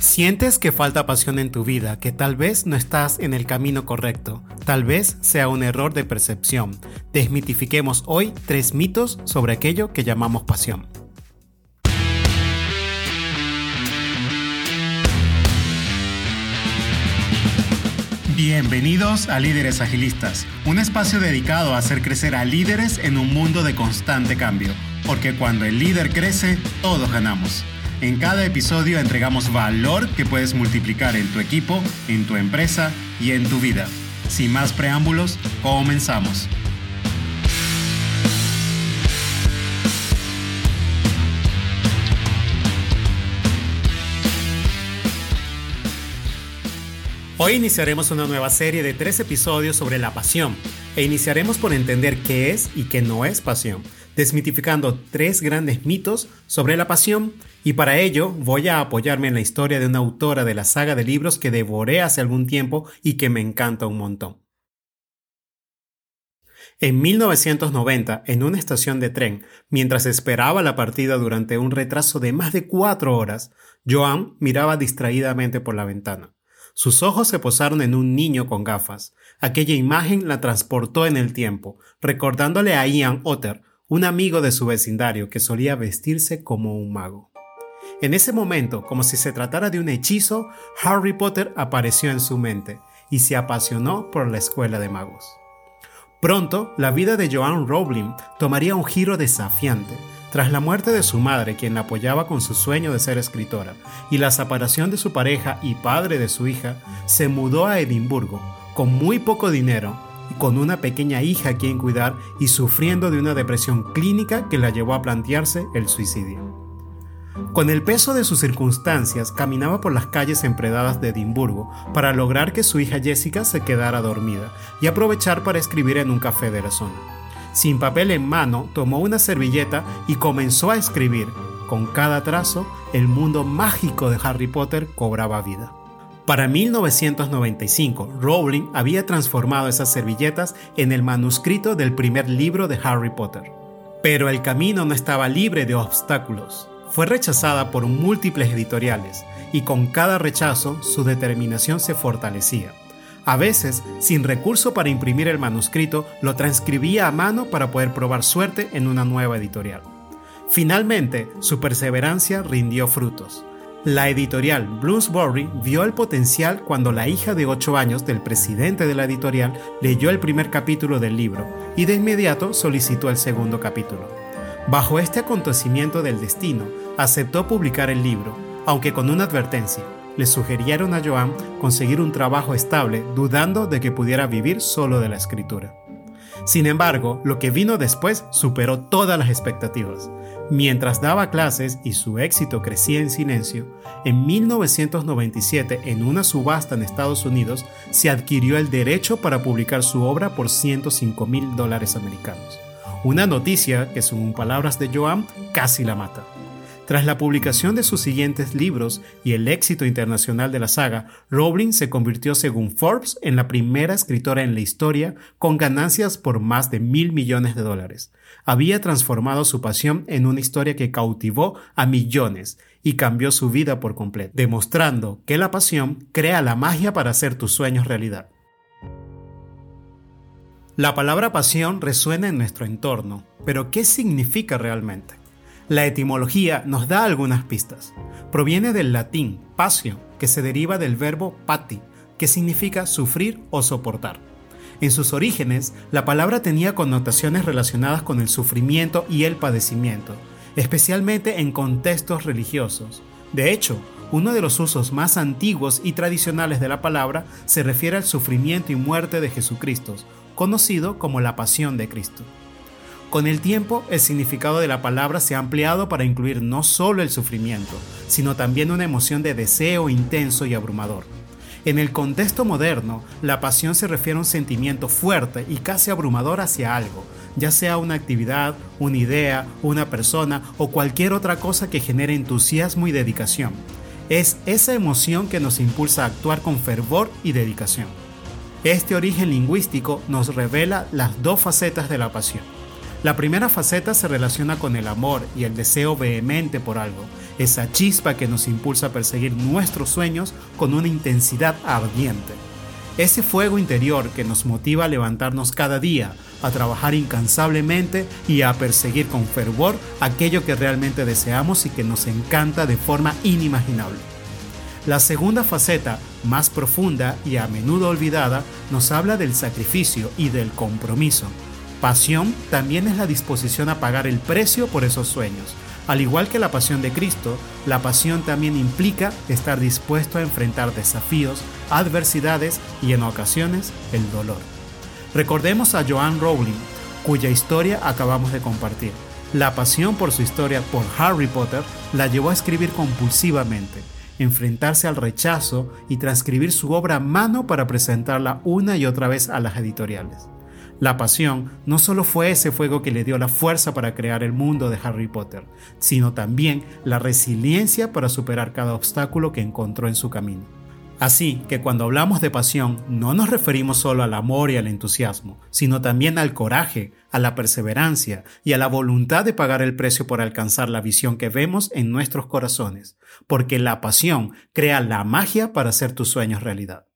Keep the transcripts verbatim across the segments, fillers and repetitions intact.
Sientes que falta pasión en tu vida, que tal vez no estás en el camino correcto, tal vez sea un error de percepción. Desmitifiquemos hoy tres mitos sobre aquello que llamamos pasión. Bienvenidos a Líderes Agilistas, un espacio dedicado a hacer crecer a líderes en un mundo de constante cambio, porque cuando el líder crece, todos ganamos. En cada episodio entregamos valor que puedes multiplicar en tu equipo, en tu empresa y en tu vida. Sin más preámbulos, comenzamos. Hoy iniciaremos una nueva serie de tres episodios sobre la pasión e iniciaremos por entender qué es y qué no es pasión, desmitificando tres grandes mitos sobre la pasión, y para ello voy a apoyarme en la historia de una autora de la saga de libros que devoré hace algún tiempo y que me encanta un montón. En mil novecientos noventa, en una estación de tren, mientras esperaba la partida durante un retraso de más de cuatro horas, Joan miraba distraídamente por la ventana. Sus ojos se posaron en un niño con gafas. Aquella imagen la transportó en el tiempo, recordándole a Ian Otter, un amigo de su vecindario que solía vestirse como un mago. En ese momento, como si se tratara de un hechizo, Harry Potter apareció en su mente y se apasionó por la escuela de magos. Pronto, la vida de Joanne Rowling tomaría un giro desafiante. Tras la muerte de su madre, quien la apoyaba con su sueño de ser escritora, y la separación de su pareja y padre de su hija, se mudó a Edimburgo, con muy poco dinero, y con una pequeña hija a quien cuidar y sufriendo de una depresión clínica que la llevó a plantearse el suicidio. Con el peso de sus circunstancias, caminaba por las calles empedradas de Edimburgo para lograr que su hija Jessica se quedara dormida y aprovechar para escribir en un café de la zona. Sin papel en mano, tomó una servilleta y comenzó a escribir. Con cada trazo, el mundo mágico de Harry Potter cobraba vida. Para mil novecientos noventa y cinco, Rowling había transformado esas servilletas en el manuscrito del primer libro de Harry Potter. Pero el camino no estaba libre de obstáculos. Fue rechazada por múltiples editoriales y con cada rechazo su determinación se fortalecía. A veces, sin recurso para imprimir el manuscrito, lo transcribía a mano para poder probar suerte en una nueva editorial. Finalmente, su perseverancia rindió frutos. La editorial Bloomsbury vio el potencial cuando la hija de ocho años del presidente de la editorial leyó el primer capítulo del libro y de inmediato solicitó el segundo capítulo. Bajo este acontecimiento del destino, aceptó publicar el libro, aunque con una advertencia. Le sugirieron a Joan conseguir un trabajo estable, dudando de que pudiera vivir solo de la escritura. Sin embargo, lo que vino después superó todas las expectativas. Mientras daba clases y su éxito crecía en silencio, en mil novecientos noventa y siete, en una subasta en Estados Unidos, se adquirió el derecho para publicar su obra por ciento cinco mil dólares americanos. Una noticia que, según palabras de Joan, casi la mata. Tras la publicación de sus siguientes libros y el éxito internacional de la saga, Rowling se convirtió, según Forbes, en la primera escritora en la historia con ganancias por más de mil millones de dólares. Había transformado su pasión en una historia que cautivó a millones y cambió su vida por completo, demostrando que la pasión crea la magia para hacer tus sueños realidad. La palabra pasión resuena en nuestro entorno, pero ¿qué significa realmente? La etimología nos da algunas pistas. Proviene del latín passio, que se deriva del verbo pati, que significa sufrir o soportar. En sus orígenes, la palabra tenía connotaciones relacionadas con el sufrimiento y el padecimiento, especialmente en contextos religiosos. De hecho, uno de los usos más antiguos y tradicionales de la palabra se refiere al sufrimiento y muerte de Jesucristo, conocido como la Pasión de Cristo. Con el tiempo, el significado de la palabra se ha ampliado para incluir no solo el sufrimiento, sino también una emoción de deseo intenso y abrumador. En el contexto moderno, la pasión se refiere a un sentimiento fuerte y casi abrumador hacia algo, ya sea una actividad, una idea, una persona o cualquier otra cosa que genere entusiasmo y dedicación. Es esa emoción que nos impulsa a actuar con fervor y dedicación. Este origen lingüístico nos revela las dos facetas de la pasión. La primera faceta se relaciona con el amor y el deseo vehemente por algo, esa chispa que nos impulsa a perseguir nuestros sueños con una intensidad ardiente. Ese fuego interior que nos motiva a levantarnos cada día, a trabajar incansablemente y a perseguir con fervor aquello que realmente deseamos y que nos encanta de forma inimaginable. La segunda faceta, más profunda y a menudo olvidada, nos habla del sacrificio y del compromiso. Pasión también es la disposición a pagar el precio por esos sueños. Al igual que la pasión de Cristo, la pasión también implica estar dispuesto a enfrentar desafíos, adversidades y en ocasiones el dolor. Recordemos a Joanne Rowling, cuya historia acabamos de compartir. La pasión por su historia por Harry Potter la llevó a escribir compulsivamente, enfrentarse al rechazo y transcribir su obra a mano para presentarla una y otra vez a las editoriales. La pasión no solo fue ese fuego que le dio la fuerza para crear el mundo de Harry Potter, sino también la resiliencia para superar cada obstáculo que encontró en su camino. Así que cuando hablamos de pasión, no nos referimos solo al amor y al entusiasmo, sino también al coraje, a la perseverancia y a la voluntad de pagar el precio por alcanzar la visión que vemos en nuestros corazones, porque la pasión crea la magia para hacer tus sueños realidad.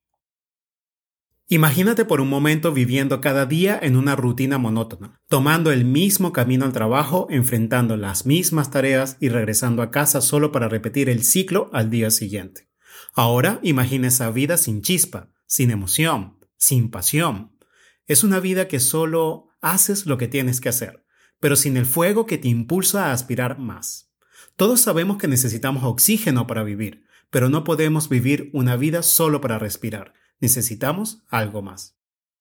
Imagínate por un momento viviendo cada día en una rutina monótona, tomando el mismo camino al trabajo, enfrentando las mismas tareas y regresando a casa solo para repetir el ciclo al día siguiente. Ahora imagina esa vida sin chispa, sin emoción, sin pasión. Es una vida que solo haces lo que tienes que hacer, pero sin el fuego que te impulsa a aspirar más. Todos sabemos que necesitamos oxígeno para vivir, pero no podemos vivir una vida solo para respirar. Necesitamos algo más.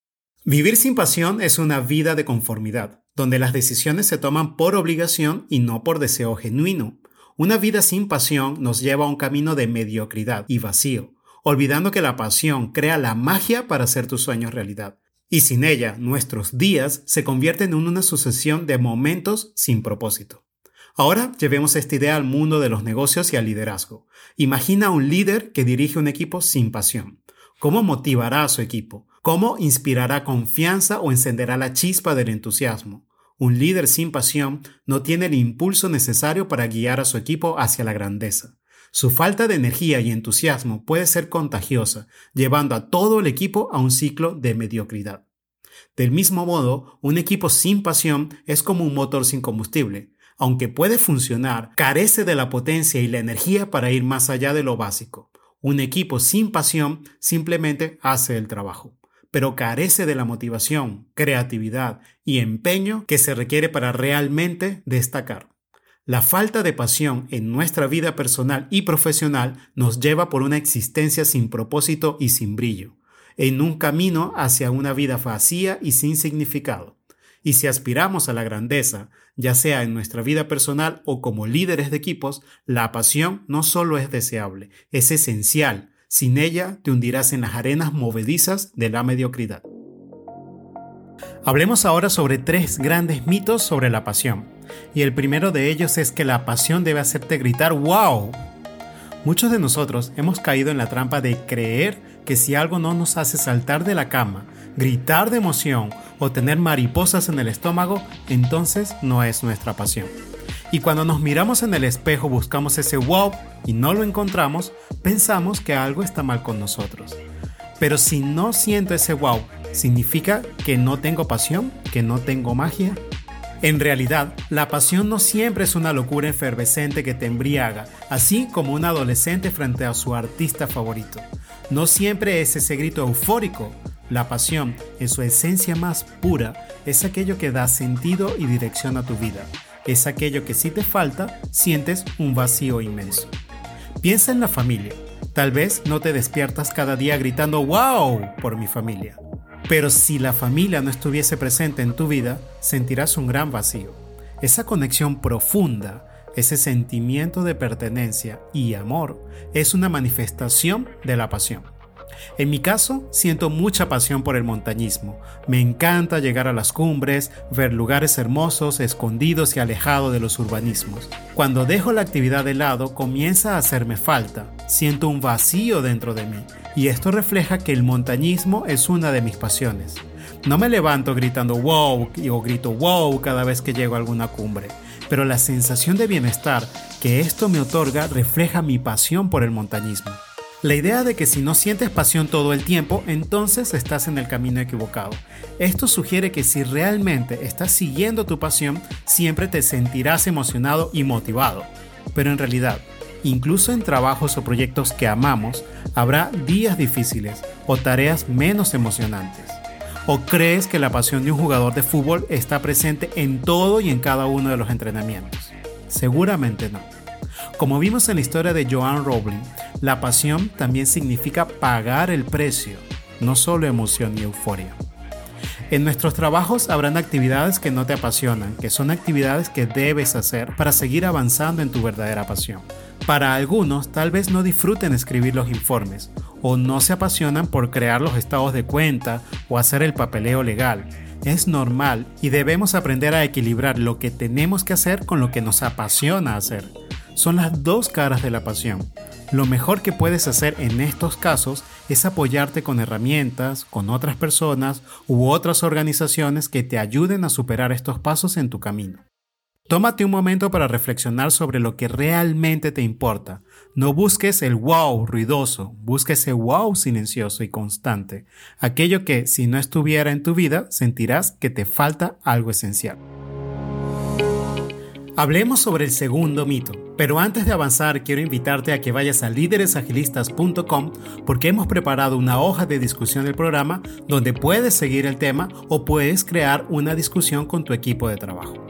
Vivir sin pasión es una vida de conformidad, donde las decisiones se toman por obligación y no por deseo genuino. Una vida sin pasión nos lleva a un camino de mediocridad y vacío, olvidando que la pasión crea la magia para hacer tus sueños realidad. Y sin ella, nuestros días se convierten en una sucesión de momentos sin propósito. Ahora llevemos esta idea al mundo de los negocios y al liderazgo. Imagina a un líder que dirige un equipo sin pasión. ¿Cómo motivará a su equipo? ¿Cómo inspirará confianza o encenderá la chispa del entusiasmo? Un líder sin pasión no tiene el impulso necesario para guiar a su equipo hacia la grandeza. Su falta de energía y entusiasmo puede ser contagiosa, llevando a todo el equipo a un ciclo de mediocridad. Del mismo modo, un equipo sin pasión es como un motor sin combustible. Aunque puede funcionar, carece de la potencia y la energía para ir más allá de lo básico. Un equipo sin pasión simplemente hace el trabajo, pero carece de la motivación, creatividad y empeño que se requiere para realmente destacar. La falta de pasión en nuestra vida personal y profesional nos lleva por una existencia sin propósito y sin brillo, en un camino hacia una vida vacía y sin significado. Y si aspiramos a la grandeza, ya sea en nuestra vida personal o como líderes de equipos, la pasión no solo es deseable, es esencial. Sin ella te hundirás en las arenas movedizas de la mediocridad. Hablemos ahora sobre tres grandes mitos sobre la pasión. Y el primero de ellos es que la pasión debe hacerte gritar ¡wow! Muchos de nosotros hemos caído en la trampa de creer que si algo no nos hace saltar de la cama, gritar de emoción o tener mariposas en el estómago, entonces no es nuestra pasión. Y cuando nos miramos en el espejo buscamos ese wow y no lo encontramos, pensamos que algo está mal con nosotros. Pero si no siento ese wow, ¿significa que no tengo pasión? ¿Que no tengo magia? En realidad, la pasión no siempre es una locura efervescente que te embriaga, así como un adolescente frente a su artista favorito. No siempre es ese grito eufórico. La pasión, en su esencia más pura, es aquello que da sentido y dirección a tu vida. Es aquello que si te falta, sientes un vacío inmenso. Piensa en la familia. Tal vez no te despiertas cada día gritando ¡wow! Por mi familia. Pero si la familia no estuviese presente en tu vida, sentirás un gran vacío. Esa conexión profunda, ese sentimiento de pertenencia y amor, es una manifestación de la pasión. En mi caso, siento mucha pasión por el montañismo. Me encanta llegar a las cumbres, ver lugares hermosos, escondidos y alejados de los urbanismos. Cuando dejo la actividad de lado, comienza a hacerme falta. siento un vacío dentro de mí, y esto refleja que el montañismo es una de mis pasiones. No me levanto gritando wow o grito wow cada vez que llego a alguna cumbre, pero la sensación de bienestar que esto me otorga refleja mi pasión por el montañismo. La idea de que si no sientes pasión todo el tiempo, entonces estás en el camino equivocado. Esto sugiere que si realmente estás siguiendo tu pasión, siempre te sentirás emocionado y motivado. Pero en realidad, incluso en trabajos o proyectos que amamos, habrá días difíciles o tareas menos emocionantes. ¿O crees que la pasión de un jugador de fútbol está presente en todo y en cada uno de los entrenamientos? Seguramente no. Como vimos en la historia de Joanne Rowling, la pasión también significa pagar el precio, no solo emoción y euforia. En nuestros trabajos habrán actividades que no te apasionan, que son actividades que debes hacer para seguir avanzando en tu verdadera pasión. Para algunos, tal vez no disfruten escribir los informes, o no se apasionan por crear los estados de cuenta o hacer el papeleo legal. Es normal y debemos aprender a equilibrar lo que tenemos que hacer con lo que nos apasiona hacer. Son las dos caras de la pasión. Lo mejor que puedes hacer en estos casos es apoyarte con herramientas, con otras personas u otras organizaciones que te ayuden a superar estos pasos en tu camino. Tómate un momento para reflexionar sobre lo que realmente te importa. No busques el wow ruidoso, busca ese wow silencioso y constante. Aquello que, si no estuviera en tu vida, sentirás que te falta algo esencial. Hablemos sobre el segundo mito, pero antes de avanzar quiero invitarte a que vayas a líderes agilistas punto com porque hemos preparado una hoja de discusión del programa donde puedes seguir el tema o puedes crear una discusión con tu equipo de trabajo.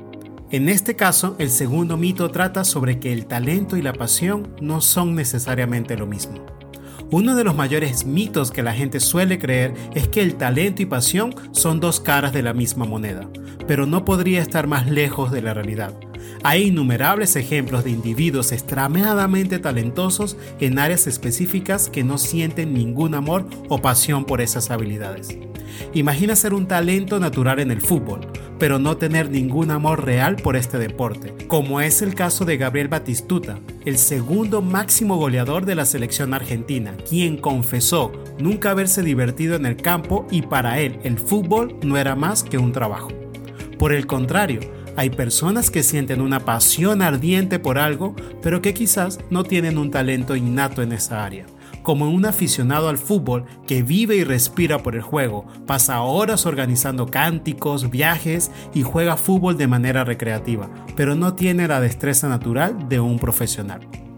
En este caso, el segundo mito trata sobre que el talento y la pasión no son necesariamente lo mismo. Uno de los mayores mitos que la gente suele creer es que el talento y pasión son dos caras de la misma moneda, pero no podría estar más lejos de la realidad. Hay innumerables ejemplos de individuos extremadamente talentosos en áreas específicas que no sienten ningún amor o pasión por esas habilidades. Imagina ser un talento natural en el fútbol, pero no tener ningún amor real por este deporte, como es el caso de Gabriel Batistuta, el segundo máximo goleador de la selección argentina, quien confesó nunca haberse divertido en el campo y para él el fútbol no era más que un trabajo. Por el contrario, hay personas que sienten una pasión ardiente por algo, pero que quizás no tienen un talento innato en esa área. Como un aficionado al fútbol que vive y respira por el juego, pasa horas organizando cánticos, viajes y juega fútbol de manera recreativa, pero no tiene la destreza natural de un profesional.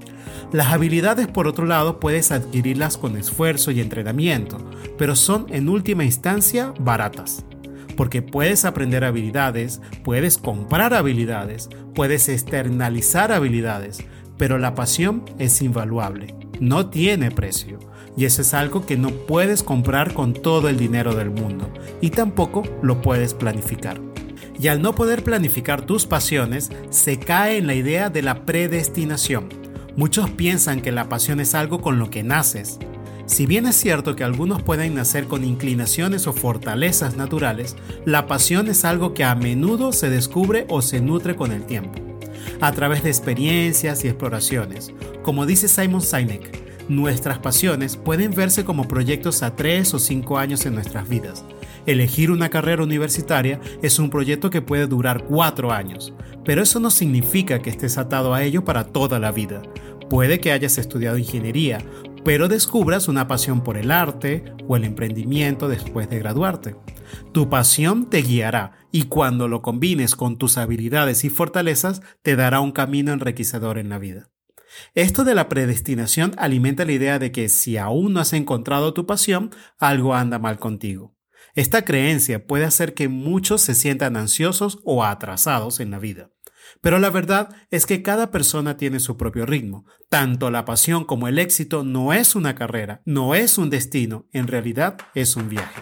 Las habilidades, por otro lado, puedes adquirirlas con esfuerzo y entrenamiento, pero son en última instancia baratas. Porque puedes aprender habilidades, puedes comprar habilidades, puedes externalizar habilidades, pero la pasión es invaluable, no tiene precio, y eso es algo que no puedes comprar con todo el dinero del mundo, y tampoco lo puedes planificar. Y al no poder planificar tus pasiones, se cae en la idea de la predestinación. Muchos piensan que la pasión es algo con lo que naces. Si bien es cierto que algunos pueden nacer con inclinaciones o fortalezas naturales, la pasión es algo que a menudo se descubre o se nutre con el tiempo, a través de experiencias y exploraciones. Como dice Simon Sinek, nuestras pasiones pueden verse como proyectos a tres o cinco años en nuestras vidas. Elegir una carrera universitaria es un proyecto que puede durar cuatro años, pero eso no significa que estés atado a ello para toda la vida. Puede que hayas estudiado ingeniería, pero descubras una pasión por el arte o el emprendimiento después de graduarte. Tu pasión te guiará y cuando lo combines con tus habilidades y fortalezas, te dará un camino enriquecedor en la vida. Esto de la predestinación alimenta la idea de que si aún no has encontrado tu pasión, algo anda mal contigo. Esta creencia puede hacer que muchos se sientan ansiosos o atrasados en la vida. Pero la verdad es que cada persona tiene su propio ritmo. Tanto la pasión como el éxito no es una carrera, no es un destino, en realidad es un viaje.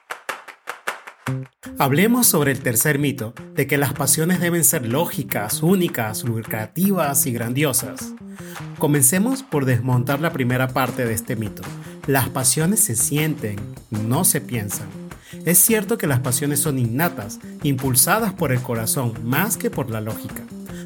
Hablemos sobre el tercer mito, de que las pasiones deben ser lógicas, únicas, lucrativas y grandiosas. Comencemos por desmontar la primera parte de este mito. Las pasiones se sienten, no se piensan. Es cierto que las pasiones son innatas, impulsadas por el corazón más que por la lógica.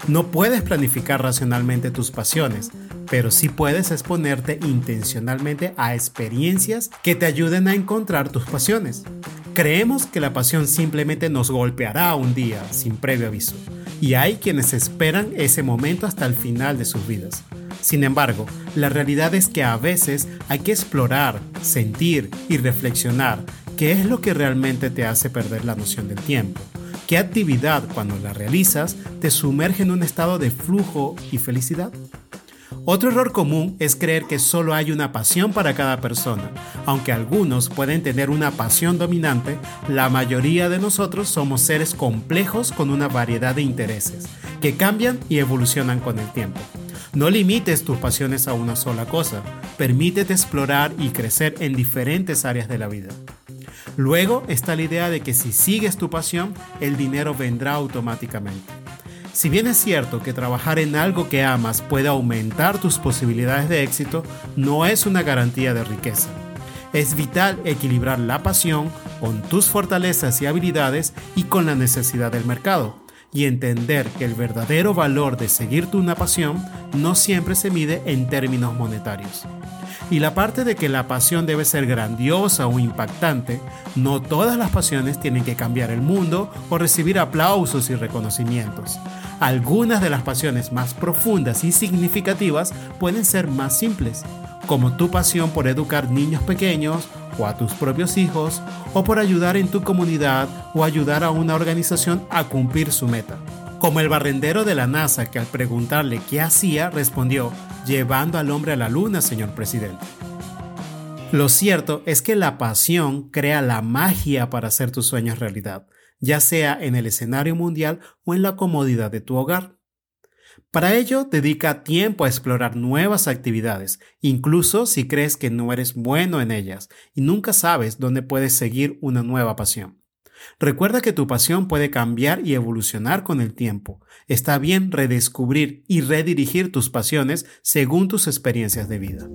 No puedes planificar racionalmente tus pasiones, pero sí puedes exponerte intencionalmente a experiencias que te ayuden a encontrar tus pasiones. Creemos que la pasión simplemente nos golpeará un día sin previo aviso, y hay quienes esperan ese momento hasta el final de sus vidas. Sin embargo, la realidad es que a veces hay que explorar, sentir y reflexionar qué es lo que realmente te hace perder la noción del tiempo. ¿Qué actividad, cuando la realizas, te sumerge en un estado de flujo y felicidad? Otro error común es creer que solo hay una pasión para cada persona. Aunque algunos pueden tener una pasión dominante, la mayoría de nosotros somos seres complejos con una variedad de intereses, que cambian y evolucionan con el tiempo. No limites tus pasiones a una sola cosa, permítete explorar y crecer en diferentes áreas de la vida. Luego está la idea de que si sigues tu pasión, el dinero vendrá automáticamente. Si bien es cierto que trabajar en algo que amas puede aumentar tus posibilidades de éxito, no es una garantía de riqueza. Es vital equilibrar la pasión con tus fortalezas y habilidades y con la necesidad del mercado, y entender que el verdadero valor de seguirte una pasión no siempre se mide en términos monetarios. Y la parte de que la pasión debe ser grandiosa o impactante, no todas las pasiones tienen que cambiar el mundo o recibir aplausos y reconocimientos. Algunas de las pasiones más profundas y significativas pueden ser más simples, como tu pasión por educar niños pequeños o a tus propios hijos, o por ayudar en tu comunidad o ayudar a una organización a cumplir su meta. Como el barrendero de la NASA que al preguntarle qué hacía respondió: llevando al hombre a la luna, señor presidente. Lo cierto es que la pasión crea la magia para hacer tus sueños realidad, ya sea en el escenario mundial o en la comodidad de tu hogar. Para ello, dedica tiempo a explorar nuevas actividades, incluso si crees que no eres bueno en ellas y nunca sabes dónde puedes seguir una nueva pasión. Recuerda que tu pasión puede cambiar y evolucionar con el tiempo. Está bien redescubrir y redirigir tus pasiones según tus experiencias de vida.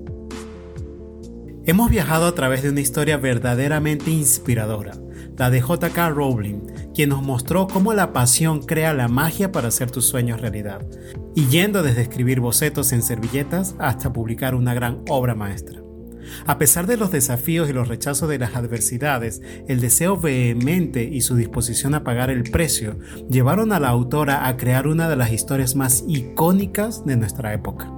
Hemos viajado a través de una historia verdaderamente inspiradora, la de J K Rowling, quien nos mostró cómo la pasión crea la magia para hacer tus sueños realidad, y yendo desde escribir bocetos en servilletas hasta publicar una gran obra maestra. A pesar de los desafíos y los rechazos de las adversidades, el deseo vehemente y su disposición a pagar el precio llevaron a la autora a crear una de las historias más icónicas de nuestra época.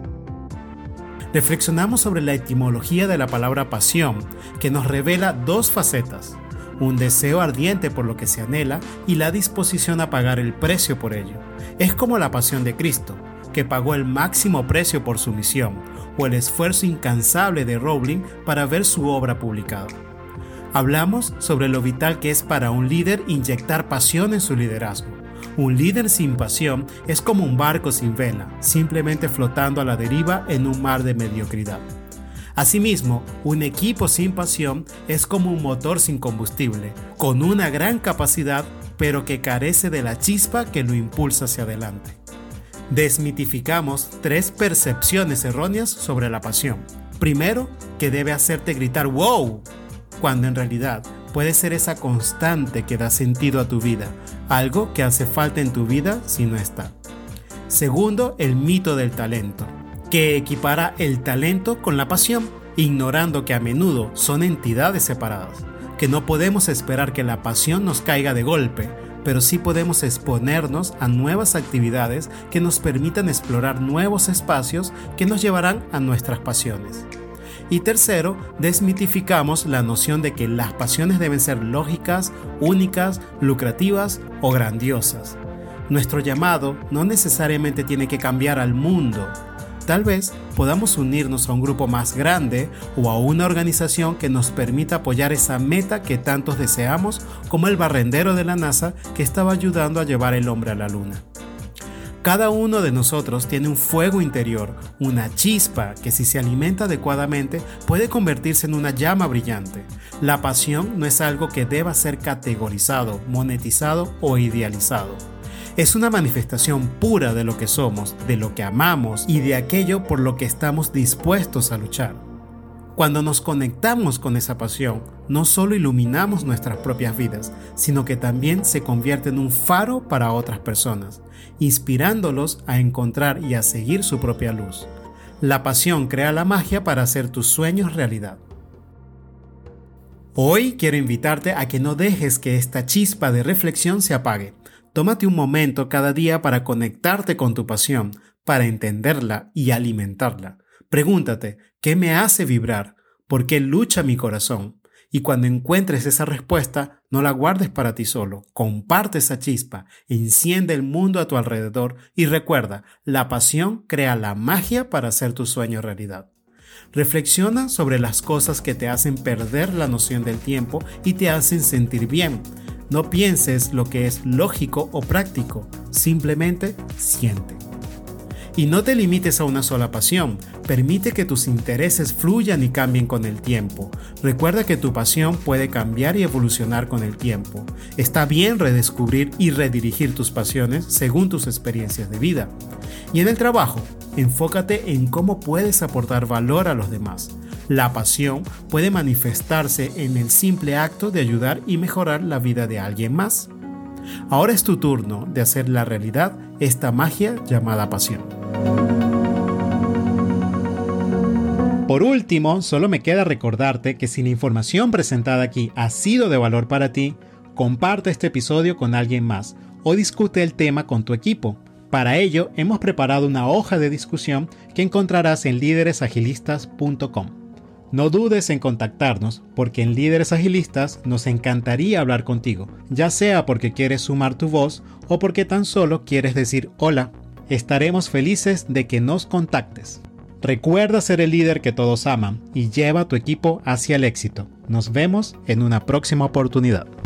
Reflexionamos sobre la etimología de la palabra pasión, que nos revela dos facetas: un deseo ardiente por lo que se anhela y la disposición a pagar el precio por ello. Es como la pasión de Cristo, que pagó el máximo precio por su misión, o el esfuerzo incansable de Rowling para ver su obra publicada. Hablamos sobre lo vital que es para un líder inyectar pasión en su liderazgo. Un líder sin pasión es como un barco sin vela, simplemente flotando a la deriva en un mar de mediocridad. Asimismo, un equipo sin pasión es como un motor sin combustible, con una gran capacidad, pero que carece de la chispa que lo impulsa hacia adelante. Desmitificamos tres percepciones erróneas sobre la pasión. Primero, que debe hacerte gritar ¡wow!, cuando en realidad puede ser esa constante que da sentido a tu vida, algo que hace falta en tu vida si no está. Segundo, el mito del talento, que equipara el talento con la pasión, ignorando que a menudo son entidades separadas, que no podemos esperar que la pasión nos caiga de golpe, pero sí podemos exponernos a nuevas actividades que nos permitan explorar nuevos espacios que nos llevarán a nuestras pasiones. Y tercero, desmitificamos la noción de que las pasiones deben ser lógicas, únicas, lucrativas o grandiosas. Nuestro llamado no necesariamente tiene que cambiar al mundo. Tal vez podamos unirnos a un grupo más grande o a una organización que nos permita apoyar esa meta que tantos deseamos, como el barrendero de la NASA que estaba ayudando a llevar el hombre a la luna. Cada uno de nosotros tiene un fuego interior, una chispa que si se alimenta adecuadamente puede convertirse en una llama brillante. La pasión no es algo que deba ser categorizado, monetizado o idealizado. Es una manifestación pura de lo que somos, de lo que amamos y de aquello por lo que estamos dispuestos a luchar. Cuando nos conectamos con esa pasión, no solo iluminamos nuestras propias vidas, sino que también se convierte en un faro para otras personas, inspirándolos a encontrar y a seguir su propia luz. La pasión crea la magia para hacer tus sueños realidad. Hoy quiero invitarte a que no dejes que esta chispa de reflexión se apague. Tómate un momento cada día para conectarte con tu pasión, para entenderla y alimentarla. Pregúntate, ¿qué me hace vibrar? ¿Por qué lucha mi corazón? Y cuando encuentres esa respuesta, no la guardes para ti solo. Comparte esa chispa, enciende el mundo a tu alrededor y recuerda, la pasión crea la magia para hacer tu sueño realidad. Reflexiona sobre las cosas que te hacen perder la noción del tiempo y te hacen sentir bien. No pienses lo que es lógico o práctico, simplemente siente. Y no te limites a una sola pasión, permite que tus intereses fluyan y cambien con el tiempo. Recuerda que tu pasión puede cambiar y evolucionar con el tiempo. Está bien redescubrir y redirigir tus pasiones según tus experiencias de vida. Y en el trabajo, enfócate en cómo puedes aportar valor a los demás. La pasión puede manifestarse en el simple acto de ayudar y mejorar la vida de alguien más. Ahora es tu turno de hacer la realidad esta magia llamada pasión. Por último, solo me queda recordarte que si la información presentada aquí ha sido de valor para ti, comparte este episodio con alguien más o discute el tema con tu equipo. Para ello, hemos preparado una hoja de discusión que encontrarás en líderes agilistas punto com. No dudes en contactarnos porque en Líderes Agilistas nos encantaría hablar contigo, ya sea porque quieres sumar tu voz o porque tan solo quieres decir hola. Estaremos felices de que nos contactes. Recuerda ser el líder que todos aman y lleva a tu equipo hacia el éxito. Nos vemos en una próxima oportunidad.